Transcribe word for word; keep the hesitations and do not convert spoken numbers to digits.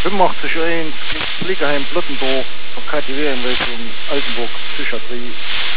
macht sich ein Blickerheim Plottenbruch von Katerienwelt und Altenburg Psychiatrie